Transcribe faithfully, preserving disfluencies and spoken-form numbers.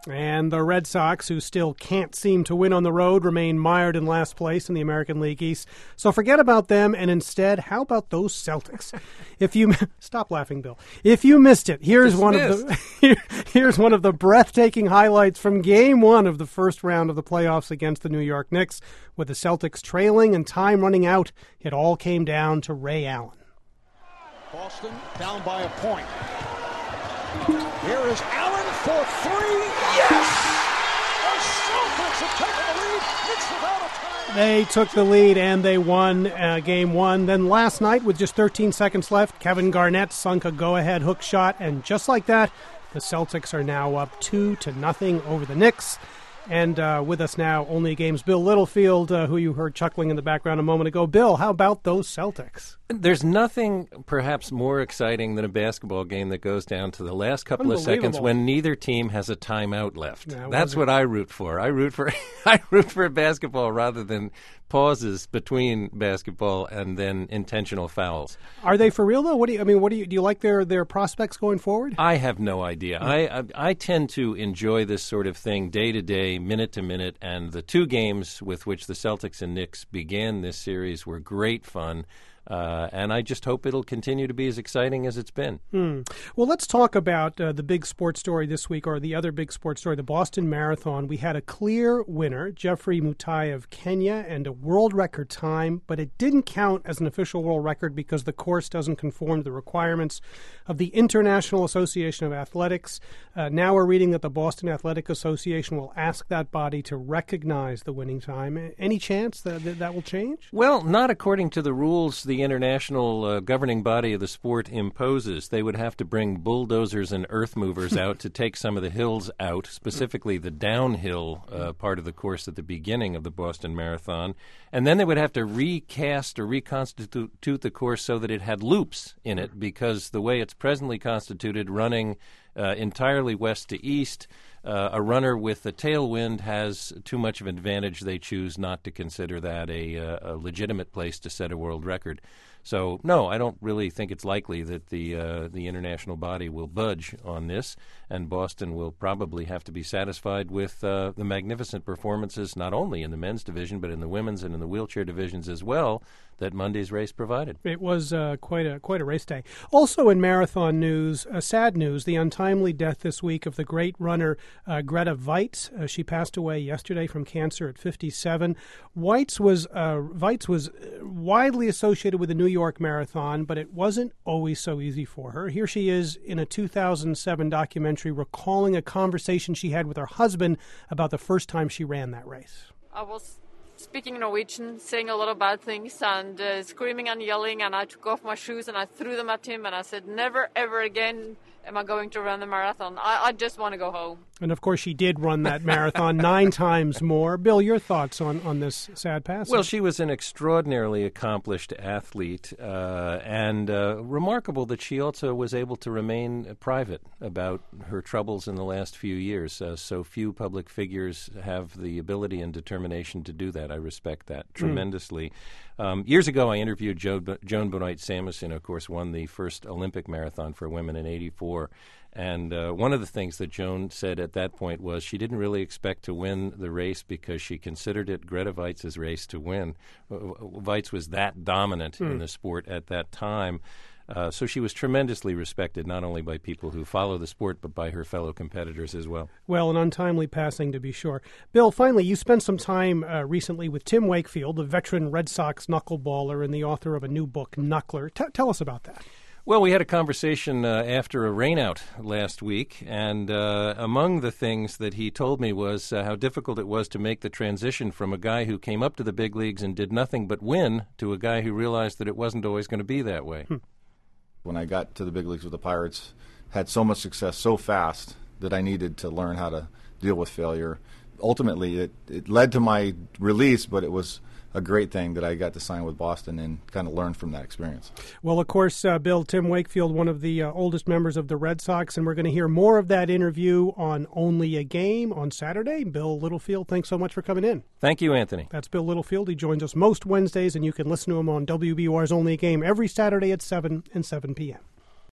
And the Red Sox, who still can't seem to win on the road, remain mired in last place in the American League East. So forget about them, and instead, how about those Celtics? If you stop laughing, Bill. If you missed it, here's Dismissed. one of the here, here's one of the breathtaking highlights from Game One of the first round of the playoffs against the New York Knicks, with the Celtics trailing and time running out. It all came down to Ray Allen. Boston down by a point. Here is Allen for three. Yes! The Celtics have taken the lead. Knicks without a time. They took the lead and they won uh, game one. Then last night, with just thirteen seconds left, Kevin Garnett sunk a go-ahead hook shot. And just like that, the Celtics are now up two to nothing over the Knicks. And uh, with us now, only games, Bill Littlefield, uh, who you heard chuckling in the background a moment ago. Bill, how about those Celtics? There's nothing perhaps more exciting than a basketball game that goes down to the last couple of seconds when neither team has a timeout left. Yeah, That's what I root for. I root for I root for basketball rather than pauses between basketball and then intentional fouls. Are they for real though? What do you, I mean? What do you do? You like their their prospects going forward? I have no idea. I, I I tend to enjoy this sort of thing day to day, minute to minute, and the two games with which the Celtics and Knicks began this series were great fun. Uh, and I just hope it'll continue to be as exciting as it's been. Hmm. Well, let's talk about uh, the big sports story this week, or the other big sports story, the Boston Marathon. We had a clear winner, Geoffrey Mutai of Kenya, and a world record time, but it didn't count as an official world record because the course doesn't conform to the requirements of the International Association of Athletics. Uh, now we're reading that the Boston Athletic Association will ask that body to recognize the winning time. Any chance that that, that will change? Well, not according to the rules the international uh, governing body of the sport imposes. They would have to bring bulldozers and earth movers out to take some of the hills out, specifically the downhill uh, part of the course at the beginning of the Boston Marathon. And then they would have to recast or reconstitute the course so that it had loops in it, because the way it's presently constituted, running uh, entirely west to east, uh, a runner with a tailwind has too much of an advantage. They choose not to consider that a, a legitimate place to set a world record. So, no, I don't really think it's likely that the uh, the international body will budge on this, and Boston will probably have to be satisfied with uh, the magnificent performances, not only in the men's division, but in the women's and in the wheelchair divisions as well, that Monday's race provided. It was uh, quite a quite a race day. Also in marathon news, uh, sad news, the untimely death this week of the great runner uh, Grete Waitz. Uh, she passed away yesterday from cancer at fifty-seven. Waitz was uh, Waitz was widely associated with the New York Marathon, but it wasn't always so easy for her. Here she is in a two thousand seven documentary recalling a conversation she had with her husband about the first time she ran that race. I was speaking Norwegian, saying a lot of bad things and uh, screaming and yelling, and I took off my shoes and I threw them at him and I said, never ever again am I going to run the marathon. I, I just want to go home. And of course she did run that marathon nine times more. Bill, your thoughts on, on this sad passing? Well, she was an extraordinarily accomplished athlete, uh, and uh, remarkable that she also was able to remain private about her troubles in the last few years. Uh, so few public figures have the ability and determination to do that. I respect that tremendously. Mm. Um, years ago, I interviewed jo- Joan Benoit Samuelson, of course, won the first Olympic marathon for women in eighty-four. And uh, one of the things that Joan said at that point was she didn't really expect to win the race because she considered it Grete Waitz's race to win. Waitz was that dominant mm. in the sport at that time. Uh, so she was tremendously respected, not only by people who follow the sport, but by her fellow competitors as well. Well, an untimely passing, to be sure. Bill, finally, you spent some time uh, recently with Tim Wakefield, the veteran Red Sox knuckleballer and the author of a new book, Knuckler. T- tell us about that. Well, we had a conversation uh, after a rainout last week, and uh, among the things that he told me was uh, how difficult it was to make the transition from a guy who came up to the big leagues and did nothing but win to a guy who realized that it wasn't always going to be that way. Hmm. When I got to the big leagues with the Pirates, had so much success so fast that I needed to learn how to deal with failure. Ultimately, it, it led to my release, but it was a great thing that I got to sign with Boston and kind of learn from that experience. Well, of course, uh, Bill, Tim Wakefield, one of the uh, oldest members of the Red Sox, and we're going to hear more of that interview on Only a Game on Saturday. Bill Littlefield, thanks so much for coming in. Thank you, Anthony. That's Bill Littlefield. He joins us most Wednesdays, and you can listen to him on W B U R's Only a Game every Saturday at seven and seven p.m.